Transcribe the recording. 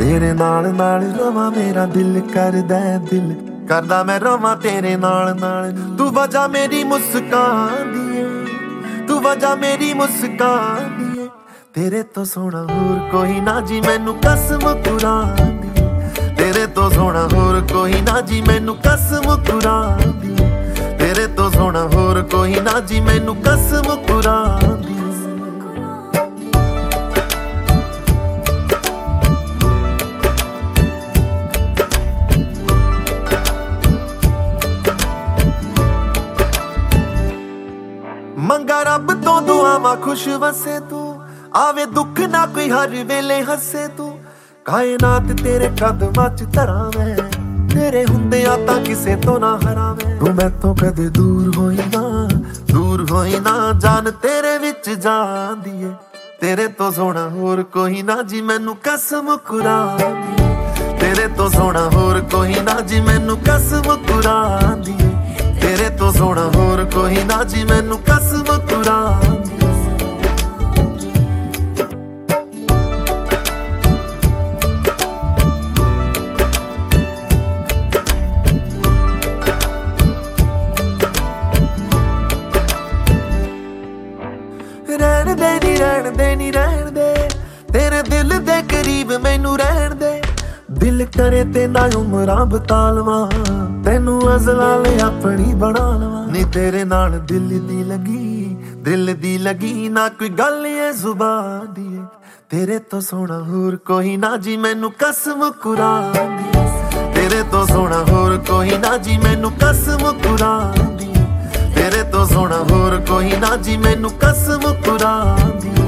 तेरे नाल नाल रवां मेरा दिल करदा दिल करदा मैं रवां तेरे नाल नाल। तू वजह मेरी मुस्कान दी है, तू वजह मेरी मुस्कान दी है। तेरे तो सोना होर कोई ना जी मैनू कसम कुरान दी। तेरे तो सोना होर कोई ना जी मैनू कसम कुरान दी। तेरे तो सोना होर कोई ना जी मैनू कसम कुरान दी। मंगा रब तो दुआवां खुश वसे तू, आवे दुख ना कोई हर वेले हसे तू। कायनात तेरे कदमां च धरां मैं, तेरे हुंदियां तां किसे तो ना हरावे। तू मैथों कदे दूर होई ना जान तेरे विच जांदी है। तेरे तो सोना होर कोई ना जी मैनू कसम कुरान दी। तेरे तो सोना होर कोई ना जी मैनू कसम कुरान दी। तेरे तो सोना होर कोई ना जी मैनू कसम कुरान दी। रहन दे तेरे दिल दे करीब मैनू रहन दे। दिल करे ते ना उमरां बता लवां, तैनू अज़लाल अपनी बना लवां। नी तेरे नाल दिल दी लगी ना कोई गल है जुबान दी। तेरे तो सोना होर कोई ना जी मैनू कसम कुरान दी। तेरे तो सोना होर कोई ना जी मैनू कसम कुरान दी। तेरे तो सोना होर कोई ना जी मैनू कसम कुरान दी।